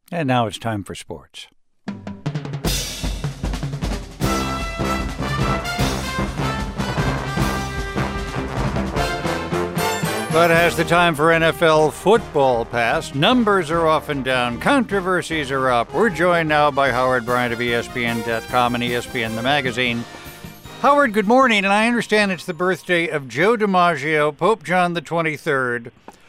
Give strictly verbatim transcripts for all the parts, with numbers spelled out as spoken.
And now it's time for sports. But has the time for N F L football passed? Numbers are off and down. Controversies are up. We're joined now by Howard Bryant of E S P N dot com and E S P N the magazine. Howard, good morning, and I understand it's the birthday of Joe DiMaggio, Pope John the twenty-third,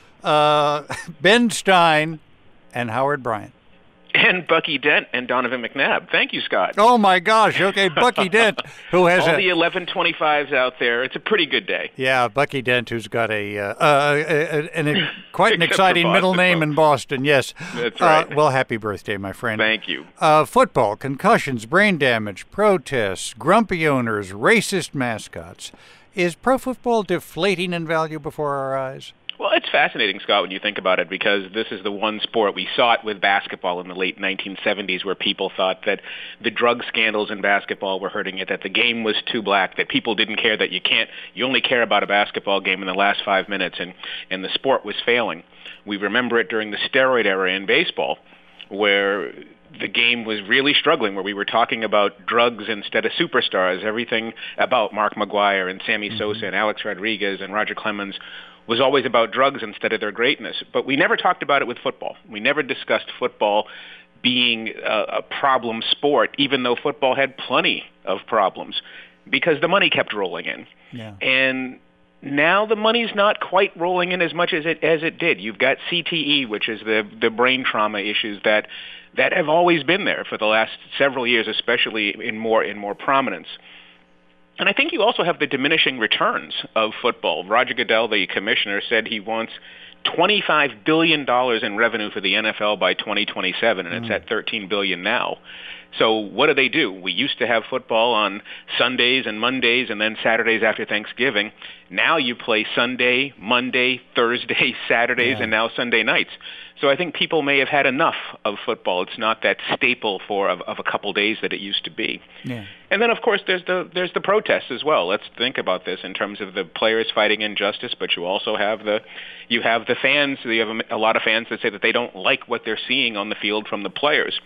uh, Ben Stein, and Howard Bryant. And Bucky Dent and Donovan McNabb. Thank you, Scott. Oh, my gosh. Okay, Bucky Dent, who has all a, the eleven twenty-fives out there. It's a pretty good day. Yeah, Bucky Dent, who's got a, uh, uh, a, a, a quite an exciting middle name in Boston. Yes. That's right. Uh, well, happy birthday, my friend. Thank you. Uh, football, concussions, brain damage, protests, grumpy owners, racist mascots. Is pro football deflating in value before our eyes? Well, it's fascinating, Scott, when you think about it, because this is the one sport. We saw it with basketball in the late nineteen seventies, where people thought that the drug scandals in basketball were hurting it, that the game was too black, that people didn't care, that you can't, you only care about a basketball game in the last five minutes, and, and the sport was failing. We remember it during the steroid era in baseball, where the game was really struggling, where we were talking about drugs instead of superstars. Everything about Mark McGwire and Sammy mm-hmm. Sosa and Alex Rodriguez and Roger Clemens was always about drugs instead of their greatness. But we never talked about it with football. We never discussed football being a, a problem sport, even though football had plenty of problems, because the money kept rolling in. Yeah. And now the money's not quite rolling in as much as it as it did. You've got C T E, which is the the brain trauma issues that that have always been there for the last several years, especially in more in more prominence. And I think you also have the diminishing returns of football. Roger Goodell, the commissioner, said he wants twenty-five billion dollars in revenue for the N F L by twenty twenty-seven, and it's mm. at thirteen billion dollars now. So what do they do? We used to have football on Sundays and Mondays and then Saturdays after Thanksgiving. Now you play Sunday, Monday, Thursday, Saturdays, yeah. and now Sunday nights. So I think people may have had enough of football. It's not that staple for of, of a couple days that it used to be. Yeah. And then, of course, there's the there's the protests as well. Let's think about this in terms of the players fighting injustice, but you also have the you have the fans. You have a, a lot of fans that say that they don't like what they're seeing on the field from the players.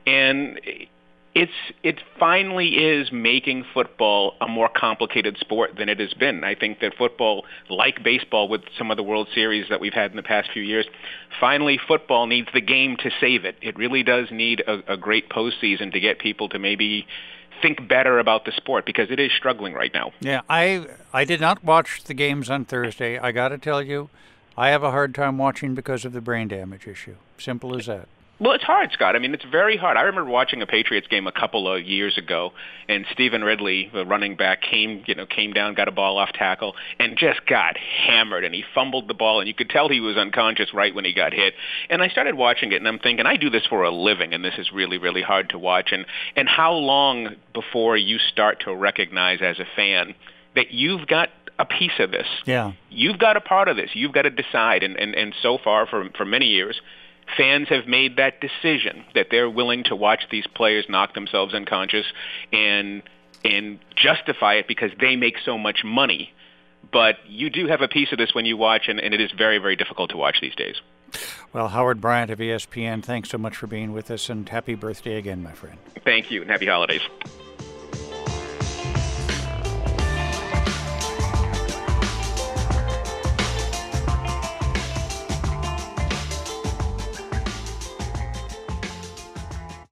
And it's it finally is making football a more complicated sport than it has been. I think that football, like baseball with some of the World Series that we've had in the past few years, finally football needs the game to save it. It really does need a, a great postseason to get people to maybe think better about the sport, because it is struggling right now. Yeah, I I did not watch the games on Thursday. I got to tell you, I have a hard time watching because of the brain damage issue. Simple as that. Well, it's hard, Scott. I mean, it's very hard. I remember watching a Patriots game a couple of years ago, and Stephen Ridley, the running back, came, you know, came down, got a ball off tackle, and just got hammered, and he fumbled the ball, and you could tell he was unconscious right when he got hit. And I started watching it, and I'm thinking, I do this for a living, and this is really, really hard to watch. And, and how long before you start to recognize as a fan that you've got a piece of this? Yeah. You've got a part of this. You've got to decide. And, and, and so far, for, for many years, fans have made that decision that they're willing to watch these players knock themselves unconscious and and justify it because they make so much money. But you do have a piece of this when you watch, and, and it is very, very difficult to watch these days. Well, Howard Bryant of E S P N, thanks so much for being with us, and happy birthday again, my friend. Thank you, and happy holidays.